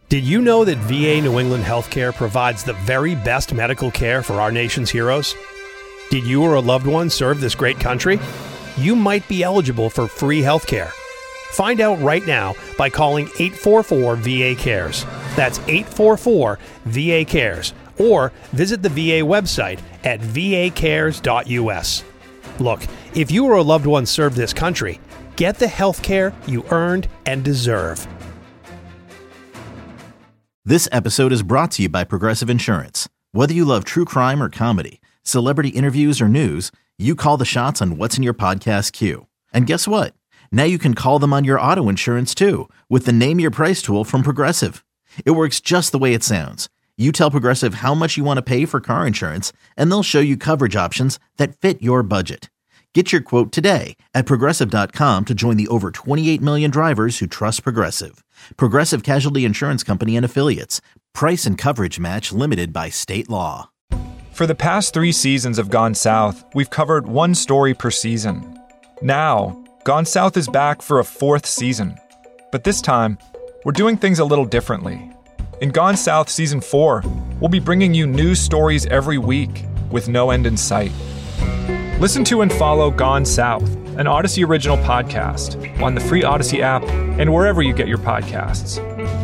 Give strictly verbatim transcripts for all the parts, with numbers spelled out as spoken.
Did you know that V A New England Healthcare provides the very best medical care for our nation's heroes? Did you or a loved one serve this great country? You might be eligible for free healthcare. Find out right now by calling eight four four V A cares. That's eight four four V A cares. Or visit the V A website at v a cares dot u s. Look, if you or a loved one served this country, get the health care you earned and deserve. This episode is brought to you by Progressive Insurance. Whether you love true crime or comedy, celebrity interviews or news, you call the shots on what's in your podcast queue. And guess what? Now you can call them on your auto insurance too with the Name Your Price tool from Progressive. It works just the way it sounds. You tell Progressive how much you want to pay for car insurance, and they'll show you coverage options that fit your budget. Get your quote today at progressive dot com to join the over twenty-eight million drivers who trust Progressive. Progressive Casualty Insurance Company and Affiliates. Price and coverage match limited by state law. For the past three seasons of Gone South, we've covered one story per season. Now, Gone South is back for a fourth season. But this time, we're doing things a little differently. In Gone South Season four, we'll be bringing you new stories every week with no end in sight. Listen to and follow Gone South, an Odyssey original podcast, on the free Odyssey app and wherever you get your podcasts.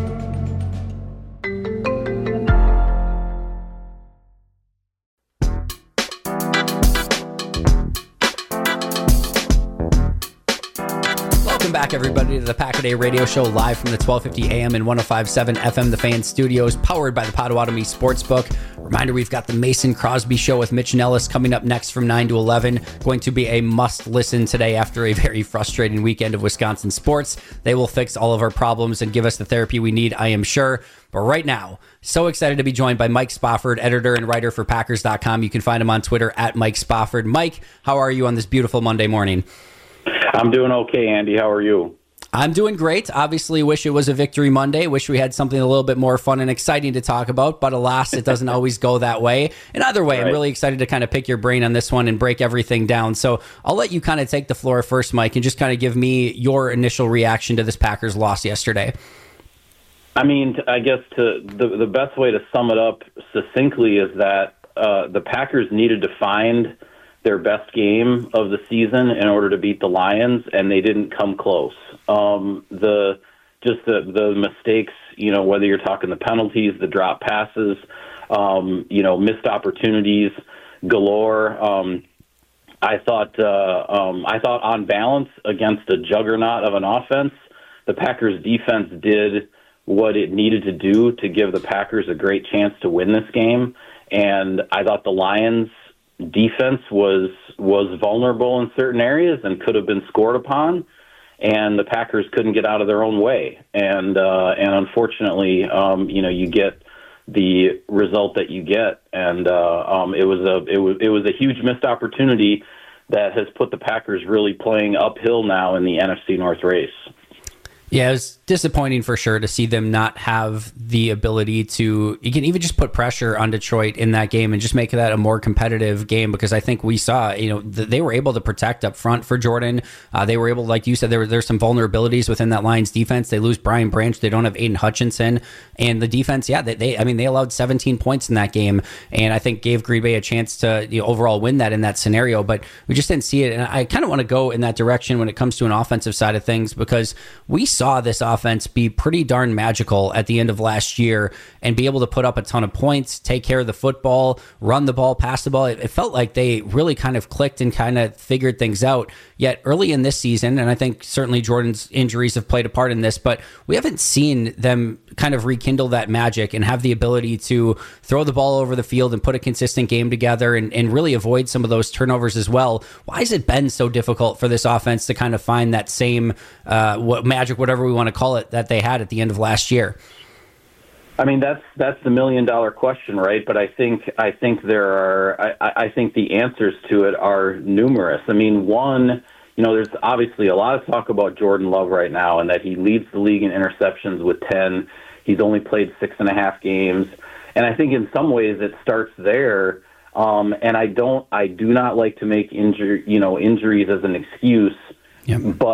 Welcome back, everybody, to the Pack-A-Day Radio Show, live from the twelve fifty A M and one oh five point seven F M The Fan Studios, powered by the Potawatomi Sportsbook. Reminder, we've got the Mason Crosby Show with Mitch Nellis coming up next from nine to eleven. Going to be a must-listen today after a very frustrating weekend of Wisconsin sports. They will fix all of our problems and give us the therapy we need, I am sure. But right now, so excited to be joined by Mike Spofford, editor and writer for Packers dot com. You can find him on Twitter at Mike Spofford. Mike, how are you on this beautiful Monday morning? I'm doing okay, Andy. How are you? I'm doing great. Obviously, wish it was a Victory Monday. Wish we had something a little bit more fun and exciting to talk about, but alas, it doesn't always go that way. And either way, right. I'm really excited to kind of pick your brain on this one and break everything down. So I'll let you kind of take the floor first, Mike, and just kind of give me your initial reaction to this Packers loss yesterday. I mean, I guess to the the best way to sum it up succinctly is that uh, the Packers needed to find their best game of the season in order to beat the Lions, and they didn't come close. Um, the just the the mistakes, you know, whether you're talking the penalties, the drop passes, um, you know, missed opportunities galore. Um, I thought uh, um, I thought on balance against a juggernaut of an offense, the Packers defense did what it needed to do to give the Packers a great chance to win this game, and I thought the Lions defense was was vulnerable in certain areas and could have been scored upon, and the Packers couldn't get out of their own way. And uh, and unfortunately, um, you know, you get the result that you get, and uh, um, it was a it was it was a huge missed opportunity that has put the Packers really playing uphill now in the N F C North race. Yeah, it was disappointing for sure to see them not have the ability to, you can even just put pressure on Detroit in that game and just make that a more competitive game, because I think we saw, you know, th- they were able to protect up front for Jordan. Uh, they were able, like you said, there were there's some vulnerabilities within that Lions defense. They lose Brian Branch. They don't have Aiden Hutchinson. And the defense, yeah, they, they I mean, they allowed seventeen points in that game, and I think gave Green Bay a chance to, you know, overall win that in that scenario, but we just didn't see it. And I kind of want to go in that direction when it comes to an offensive side of things, because we saw this offense be pretty darn magical at the end of last year and be able to put up a ton of points, take care of the football, run the ball, pass the ball. It, it felt like they really kind of clicked and kind of figured things out. Yet early in this season, and I think certainly Jordan's injuries have played a part in this, but we haven't seen them kind of rekindle that magic and have the ability to throw the ball over the field and put a consistent game together and, and really avoid some of those turnovers as well. Why has it been so difficult for this offense to kind of find that same uh, what magic, whatever we want to call it, that they had at the end of last year? I mean, that's that's the million dollar question, right? But I think I think there are I, I think the answers to it are numerous. I mean, one, you know, there's obviously a lot of talk about Jordan Love right now, and that he leads the league in interceptions with ten. He's only played six and a half games, and I think in some ways it starts there. Um, and I don't, I do not like to make injury, you know, injuries as an excuse. Yep. But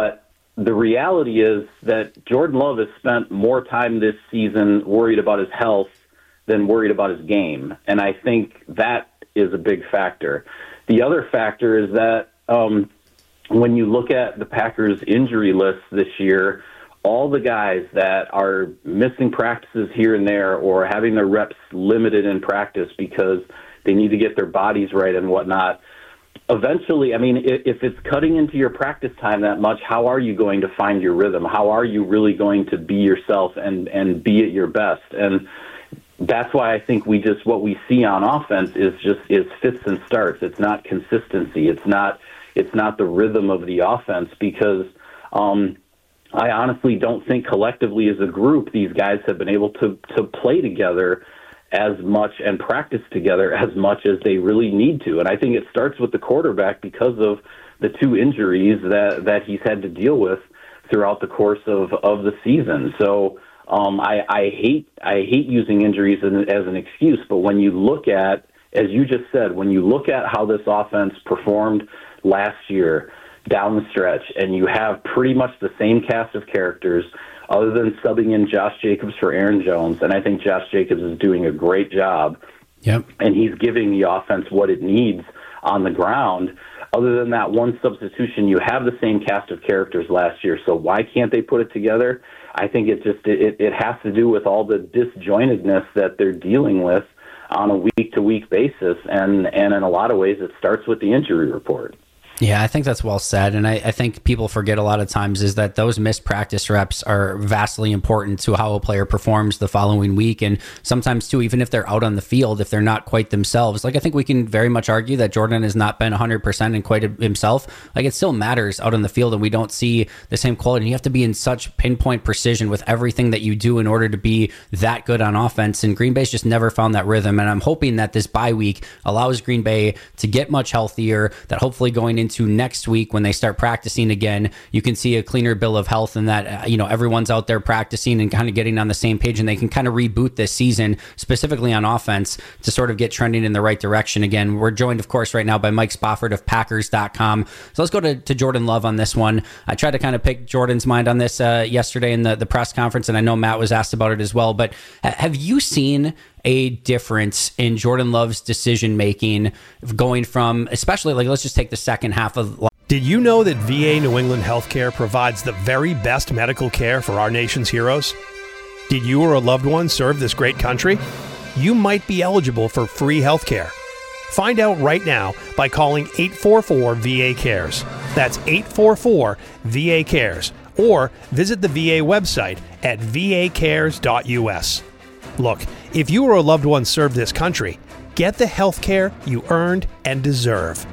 the reality is that Jordan Love has spent more time this season worried about his health than worried about his game. And I think that is a big factor. The other factor is that um, when you look at the Packers' injury list this year, all the guys that are missing practices here and there or having their reps limited in practice because they need to get their bodies right and whatnot, eventually, I mean, if it's cutting into your practice time that much, how are you going to find your rhythm? How are you really going to be yourself and, and be at your best? And that's why I think we just, what we see on offense is just, is fits and starts. It's not consistency. It's not, it's not the rhythm of the offense because, um, I honestly don't think collectively as a group, these guys have been able to, to play together as much and practice together as much as they really need to. And I think it starts with the quarterback because of the two injuries that, that he's had to deal with throughout the course of, of the season. So um, I, I hate I hate using injuries as, as an excuse, but when you look at, as you just said, when you look at how this offense performed last year down the stretch, and you have pretty much the same cast of characters other than subbing in Josh Jacobs for Aaron Jones, and I think Josh Jacobs is doing a great job. Yep. And he's giving the offense what it needs on the ground. Other than that one substitution, you have the same cast of characters last year, so why can't they put it together? I think it just it, it has to do with all the disjointedness that they're dealing with on a week-to-week basis, and, and in a lot of ways it starts with the injury report. Yeah, I think that's well said. And I, I think people forget a lot of times is that those missed practice reps are vastly important to how a player performs the following week. And sometimes, too, even if they're out on the field, if they're not quite themselves, like I think we can very much argue that Jordan has not been one hundred percent and quite himself. Like it still matters out on the field, and we don't see the same quality. And you have to be in such pinpoint precision with everything that you do in order to be that good on offense. And Green Bay's just never found that rhythm. And I'm hoping that this bye week allows Green Bay to get much healthier, that hopefully going into to next week when they start practicing again, you can see a cleaner bill of health, and that uh, you know everyone's out there practicing and kind of getting on the same page, and they can kind of reboot this season specifically on offense to sort of get trending in the right direction again. We're joined, of course, right now by Mike Spofford of Packers dot com. So let's go to, to Jordan Love on this one. I tried to kind of pick Jordan's mind on this uh, yesterday in the, the press conference, and I know Matt was asked about it as well, but ha- have you seen a difference in Jordan Love's decision making going from, especially like let's just take the second half of. Did you know that V A New England Healthcare provides the very best medical care for our nation's heroes? Did you or a loved one serve this great country? You might be eligible for free healthcare. Find out right now by calling eight four four V A cares. That's eight four four V A cares, or visit the V A website at v a cares dot u s. Look, if you or a loved one served this country, get the health care you earned and deserve.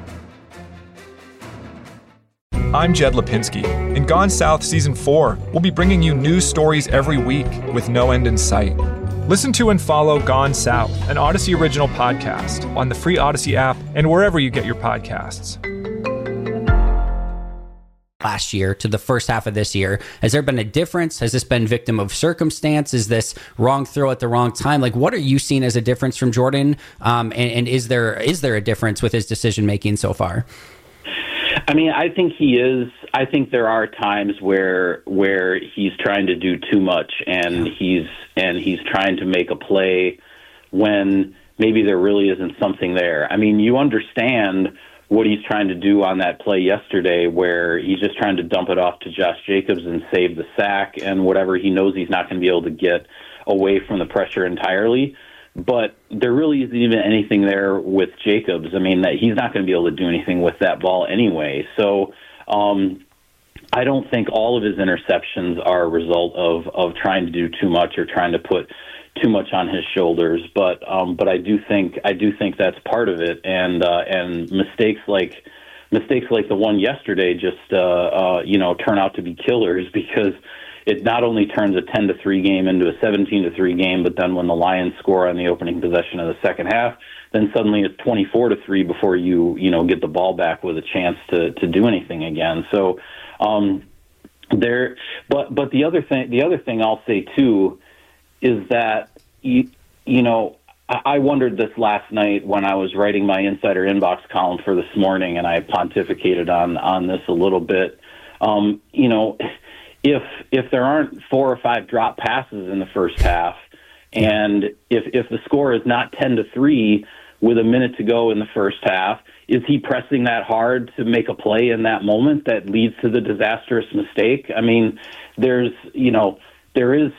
I'm Jed Lipinski. In Gone South Season four, we'll be bringing you news stories every week with no end in sight. Listen to and follow Gone South, an Odyssey original podcast, on the free Odyssey app and wherever you get your podcasts. Last year to the first half of this year, has there been a difference? Has this been victim of circumstance? Is this wrong throw at the wrong time? Like, what are you seeing as a difference from Jordan? Um, and, and is there is there a difference with his decision making so far? I mean, I think he is. I think there are times where where he's trying to do too much, and yeah. he's and he's trying to make a play when maybe there really isn't something there. I mean, you understand what he's trying to do on that play yesterday, where he's just trying to dump it off to Josh Jacobs and save the sack and whatever. He knows he's not going to be able to get away from the pressure entirely. But there really isn't even anything there with Jacobs. I mean, that he's not going to be able to do anything with that ball anyway. So um, I don't think all of his interceptions are a result of, of trying to do too much or trying to put too much on his shoulders. But um, but I do think I do think that's part of it. And uh, and mistakes like mistakes like the one yesterday just uh, uh, you know turn out to be killers, because it not only turns a ten to three game into a seventeen to three game, but then when the Lions score on the opening possession of the second half, then suddenly it's twenty-four to three before you, you know, get the ball back with a chance to, to do anything again. So um, there, but, but the other thing, the other thing I'll say too, is that, you, you know, I, I wondered this last night when I was writing my Insider Inbox column for this morning, and I pontificated on, on this a little bit. um, you know, if if there aren't four or five drop passes in the first half, and if if the score is not ten to three with a minute to go in the first half, is he pressing that hard to make a play in that moment that leads to the disastrous mistake? I mean, there's, you know, there is,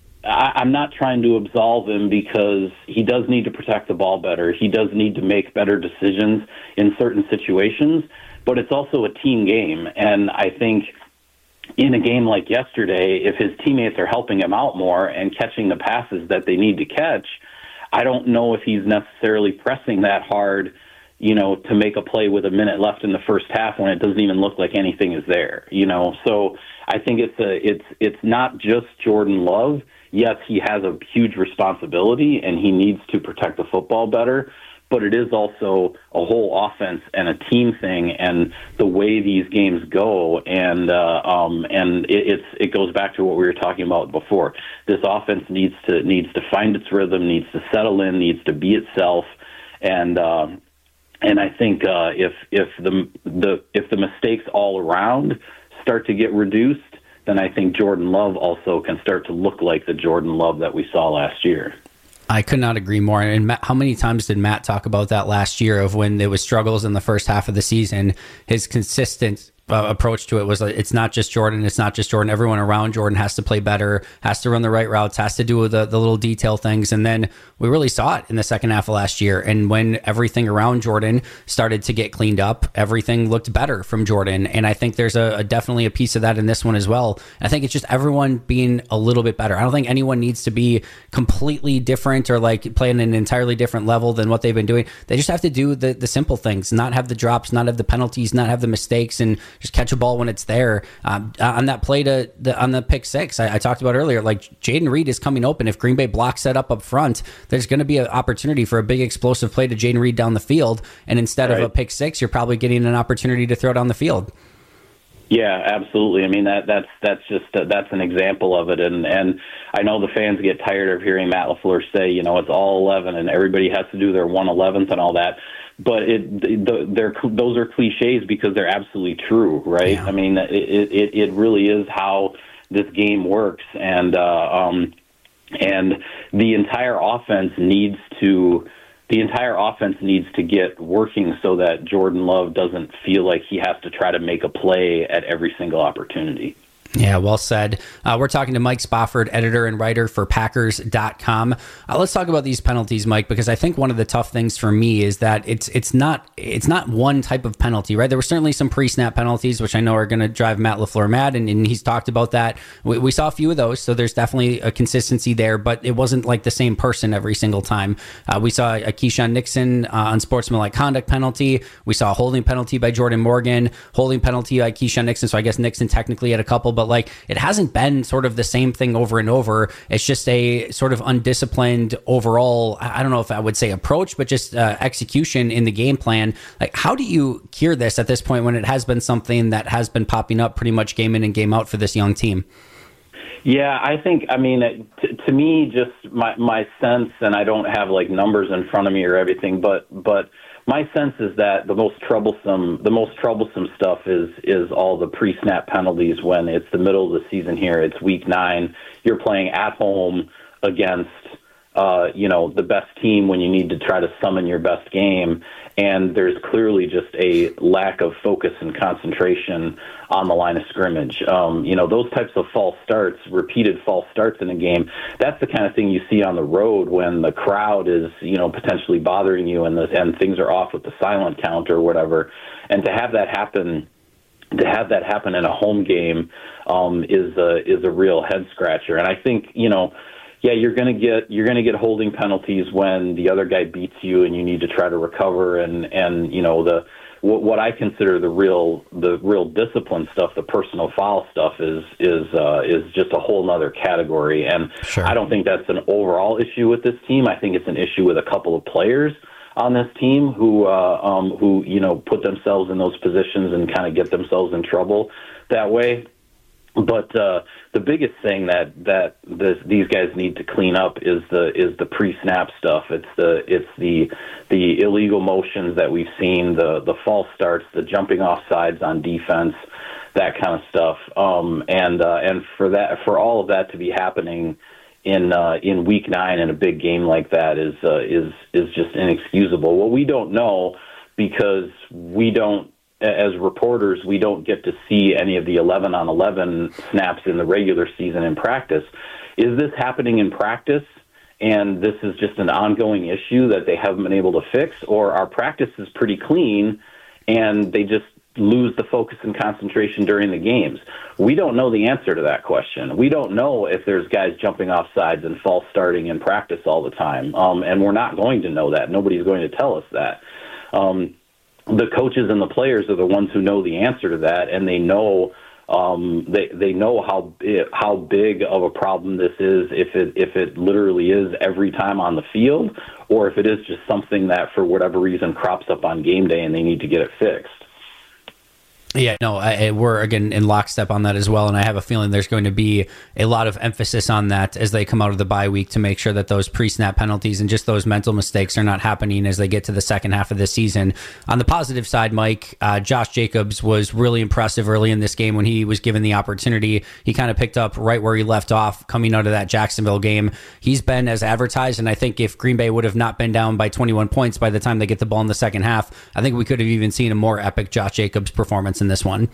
I, I'm not trying to absolve him because he does need to protect the ball better. He does need to make better decisions in certain situations, but it's also a team game. And I think in a game like yesterday, if his teammates are helping him out more and catching the passes that they need to catch, I don't know if he's necessarily pressing that hard, you know, to make a play with a minute left in the first half when it doesn't even look like anything is there, you know. So I think it's a, it's it's not just Jordan Love. Yes, he has a huge responsibility and he needs to protect the football better, but it is also a whole offense and a team thing and the way these games go. And uh, um, and it, it's it goes back to what we were talking about before. This offense needs to needs to find its rhythm, needs to settle in, needs to be itself, and uh, and I think uh, if if the the if the mistakes all around start to get reduced, then I think Jordan Love also can start to look like the Jordan Love that we saw last year. I could not agree more. And Matt, how many times did Matt talk about that last year of when there was struggles in the first half of the season? His consistent uh, approach to it was like, it's not just Jordan, it's not just Jordan. Everyone around Jordan has to play better, has to run the right routes, has to do the, the little detail things. And then we really saw it in the second half of last year. And when everything around Jordan started to get cleaned up, everything looked better from Jordan. And I think there's a, a definitely a piece of that in this one as well. I think it's just everyone being a little bit better. I don't think anyone needs to be completely different or like playing an entirely different level than what they've been doing. They just have to do the, the simple things, not have the drops, not have the penalties, not have the mistakes, and just catch a ball when it's there. Um, on that play to the, on the pick six, I, I talked about earlier, like Jayden Reed is coming open. If Green Bay blocks that up up front, there's going to be an opportunity for a big explosive play to Jayden Reed down the field. And instead right. of a pick six, you're probably getting an opportunity to throw down the field. Yeah, absolutely. I mean, that that's that's just uh, that's an example of it. And and I know the fans get tired of hearing Matt LaFleur say, you know, it's all eleven and everybody has to do their one eleventh and all that. But it the, they're those are cliches because they're absolutely true, right? Yeah. I mean, it, it it really is how this game works, and uh, um, and the entire offense needs to. The entire offense needs to get working so that Jordan Love doesn't feel like he has to try to make a play at every single opportunity. Yeah, well said. Uh, we're talking to Mike Spofford, editor and writer for Packers dot com. Uh, let's talk about these penalties, Mike, because I think one of the tough things for me is that it's it's not it's not one type of penalty, right? There were certainly some pre-snap penalties, which I know are going to drive Matt LaFleur mad, and, and he's talked about that. We, we saw a few of those, so there's definitely a consistency there, but it wasn't like the same person every single time. Uh, we saw a Keyshawn Nixon uh, unsportsmanlike conduct penalty. We saw a holding penalty by Jordan Morgan, holding penalty by Keyshawn Nixon, so I guess Nixon technically had a couple, but But like it hasn't been sort of the same thing over and over. It's just a sort of undisciplined overall, I don't know if I would say approach, but just uh, execution in the game plan. Like, how do you cure this at this point when it has been something that has been popping up pretty much game in and game out for this young team? Yeah, I think, I mean, t- to me, just my, my sense, and I don't have like numbers in front of me or everything, but, but my sense is that the most troublesome, the most troublesome stuff is is all the pre-snap penalties when it's the middle of the season here. It's week nine. You're playing at home against, uh, you know, the best team when you need to try to summon your best game. And there's clearly just a lack of focus and concentration on the line of scrimmage. Um, you know, those types of false starts, repeated false starts in a game, that's the kind of thing you see on the road when the crowd is, you know, potentially bothering you and the, and things are off with the silent count or whatever. And to have that happen, to have that happen in a home game um, is a, is a real head scratcher. And I think, you know, yeah, you're going to get you're going to get holding penalties when the other guy beats you and you need to try to recover, and and you know the what, what I consider the real the real discipline stuff, the personal foul stuff is is uh, is just a whole nother category. And sure. I don't think that's an overall issue with this team. I think it's an issue with a couple of players on this team who uh, um, who you know put themselves in those positions and kind of get themselves in trouble that way. But uh, the biggest thing that that this, these guys need to clean up is the is the pre-snap stuff. It's the it's the the illegal motions that we've seen, the the false starts, the jumping off sides on defense. that kind of stuff. Um, and uh, and for that, for all of that to be happening in uh, in week nine in a big game like that is uh, is is just inexcusable. Well, we don't know because we don't, as reporters, we don't get to see any of the eleven on eleven snaps in the regular season in practice. Is this happening in practice, and this is just an ongoing issue that they haven't been able to fix, or our practice is pretty clean and they just lose the focus and concentration during the games? We don't know the answer to that question. We don't know if there's guys jumping off sides and false starting in practice all the time, um, and we're not going to know that. Nobody's going to tell us that. Um, the coaches and the players are the ones who know the answer to that, and they know um, they they know how how big of a problem this is, if it if it literally is every time on the field, or if it is just something that for whatever reason crops up on game day and they need to get it fixed. Yeah, no, I, we're, again, in lockstep on that as well, and I have a feeling there's going to be a lot of emphasis on that as they come out of the bye week to make sure that those pre-snap penalties and just those mental mistakes are not happening as they get to the second half of the season. On the positive side, Mike, uh, Josh Jacobs was really impressive early in this game when he was given the opportunity. He kind of picked up right where he left off coming out of that Jacksonville game. He's been as advertised, and I think if Green Bay would have not been down by twenty-one points by the time they get the ball in the second half, I think we could have even seen a more epic Josh Jacobs performance in this one.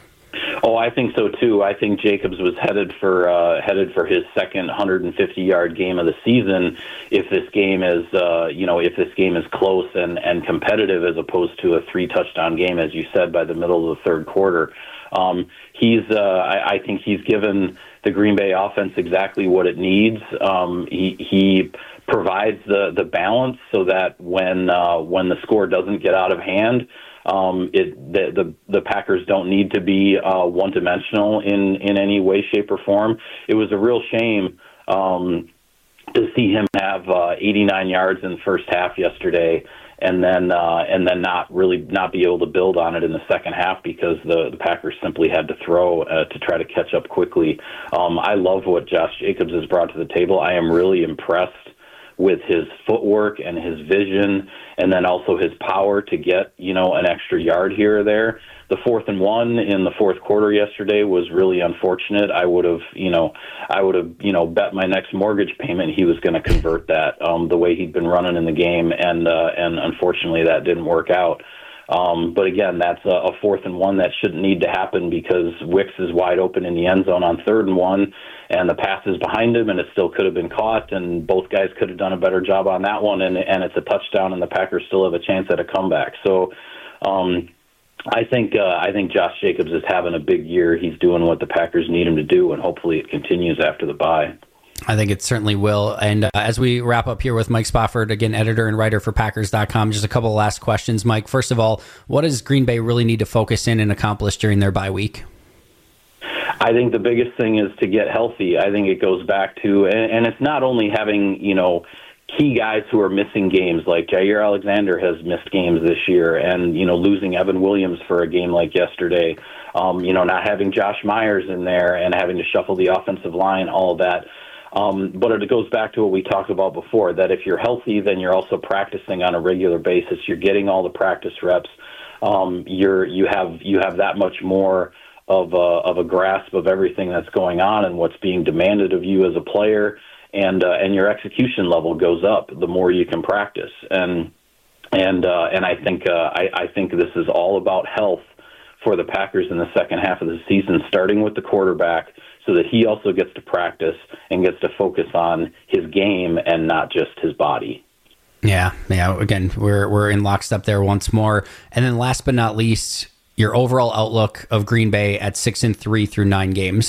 Oh, I think so too. I think Jacobs was headed for uh, headed for his second one hundred fifty yard game of the season. If this game is, uh, you know, if this game is close and, and competitive, as opposed to a three touchdown game, as you said, by the middle of the third quarter, um, he's. Uh, I, I think he's given the Green Bay offense exactly what it needs. Um, he he provides the the balance so that when uh, when the score doesn't get out of hand, Um, it the, the the Packers don't need to be uh, one-dimensional in, in any way, shape, or form. It was a real shame um, to see him have uh, eighty-nine yards in the first half yesterday, and then uh, and then not really not be able to build on it in the second half because the, the Packers simply had to throw uh, to try to catch up quickly. Um, I love what Josh Jacobs has brought to the table. I am really impressed with his footwork and his vision, and then also his power to get, you know, an extra yard here or there. The fourth and one in the fourth quarter yesterday was really unfortunate. I would have, you know, I would have, you know, bet my next mortgage payment he was going to convert that um, the way he'd been running in the game, and uh, and unfortunately that didn't work out. Um, but again, that's a, a fourth and one that shouldn't need to happen because Wicks is wide open in the end zone on third and one, and the pass is behind him, and it still could have been caught, and both guys could have done a better job on that one, and, and it's a touchdown, and the Packers still have a chance at a comeback. So um, I think uh, I think Josh Jacobs is having a big year. He's doing what the Packers need him to do, and hopefully it continues after the bye. I think it certainly will. And uh, as we wrap up here with Mike Spofford, again, editor and writer for Packers dot com, just a couple of last questions. Mike, first of all, what does Green Bay really need to focus in and accomplish during their bye week? I think the biggest thing is to get healthy. I think it goes back to, and, and it's not only having, you know, key guys who are missing games, like Jair Alexander has missed games this year, and, you know, losing Evan Williams for a game like yesterday, um, you know, not having Josh Myers in there and having to shuffle the offensive line, all of that. Um, but it goes back to what we talked about before, that if you're healthy, then you're also practicing on a regular basis. You're getting all the practice reps. Um, you're, you have, you have that much more of a, of a grasp of everything that's going on and what's being demanded of you as a player. And, uh, and your execution level goes up the more you can practice. And, and, uh, and I think, uh, I, I think this is all about health for the Packers in the second half of the season, starting with the quarterback, so that he also gets to practice and gets to focus on his game and not just his body. Yeah, yeah. Again, we're we're in lockstep there once more. And then last but not least, your overall outlook of Green Bay at six and three through nine games.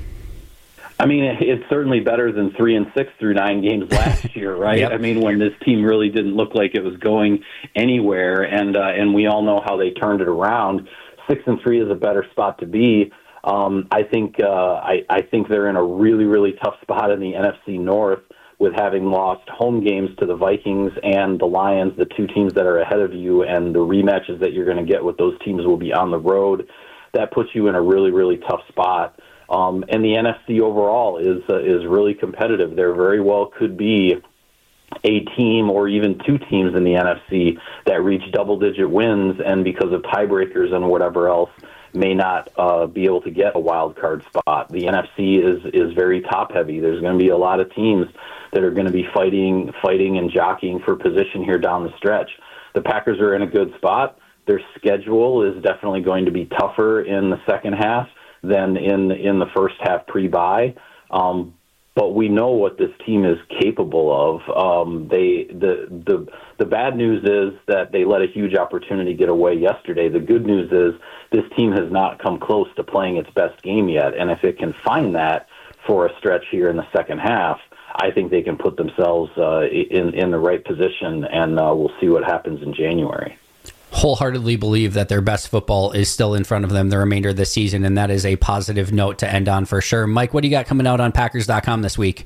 I mean, it's certainly better than three and six through nine games last year, right? Yep. I mean, when this team really didn't look like it was going anywhere, and uh, and we all know how they turned it around. Six and three is a better spot to be. Um, I think uh, I, I think they're in a really, really tough spot in the N F C North with having lost home games to the Vikings and the Lions, the two teams that are ahead of you, and the rematches that you're going to get with those teams will be on the road. That puts you in a really, really tough spot. Um, and the N F C overall is uh, is really competitive. There very well could be a team or even two teams in the N F C that reach double-digit wins, and because of tiebreakers and whatever else, may not uh, be able to get a wild card spot. The N F C is is very top heavy. There's going to be a lot of teams that are going to be fighting, fighting and jockeying for position here down the stretch. The Packers are in a good spot. Their schedule is definitely going to be tougher in the second half than in in the first half pre-bye. Um, but we know what this team is capable of. Um, they the the the bad news is that they let a huge opportunity get away yesterday. The good news is this team has not come close to playing its best game yet, and if it can find that for a stretch here in the second half, I think they can put themselves uh, in in the right position, and uh, we'll see what happens in January. Wholeheartedly believe that their best football is still in front of them the remainder of the season, and that is a positive note to end on for sure. Mike, what do you got coming out on Packers dot com this week?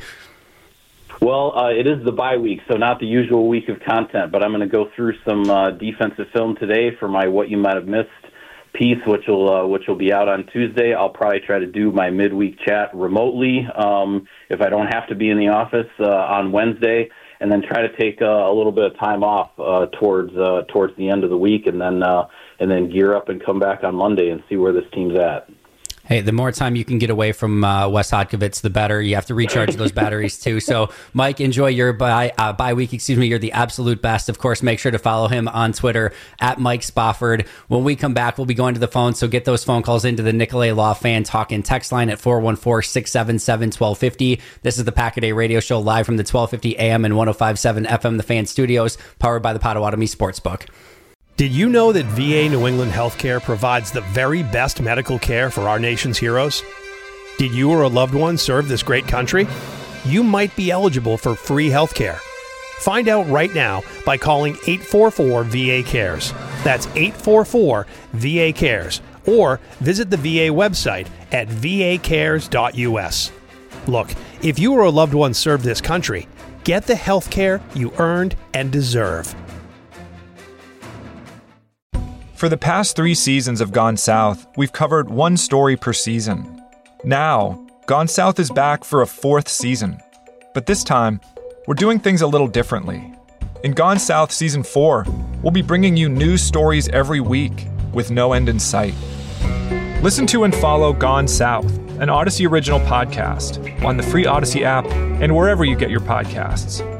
Well, uh, it is the bye week, so not the usual week of content, but I'm going to go through some uh, defensive film today for my What You Might Have Missed piece, which will uh, which will be out on Tuesday. I'll probably try to do my midweek chat remotely um, if I don't have to be in the office uh, on Wednesday, and then try to take uh, a little bit of time off uh, towards uh, towards the end of the week, and then uh, and then gear up and come back on Monday and see where this team's at. Hey, the more time you can get away from uh, Wes Hodkiewicz, the better. You have to recharge those batteries too. So, Mike, enjoy your bye, uh, bye week. Excuse me. You're the absolute best. Of course, make sure to follow him on Twitter at Mike Spofford. When we come back, we'll be going to the phone. So get those phone calls into the Nicolay Law Fan Talk and text line at four one four, six seven seven, one two five zero. This is the Pack-A-Day Radio Show live from the twelve fifty A M and one oh five point seven F M The Fan Studios, powered by the Potawatomi Sportsbook. Did you know that V A New England Healthcare provides the very best medical care for our nation's heroes? Did you or a loved one serve this great country? You might be eligible for free healthcare. Find out right now by calling eight four four V A cares. That's eight four four V A cares. Or visit the V A website at v a cares dot u s. Look, if you or a loved one served this country, get the healthcare you earned and deserve. For the past three seasons of Gone South, we've covered one story per season. Now, Gone South is back for a fourth season. But this time, we're doing things a little differently. In Gone South Season four, we'll be bringing you new stories every week with no end in sight. Listen to and follow Gone South, an Odyssey original podcast, on the free Odyssey app and wherever you get your podcasts.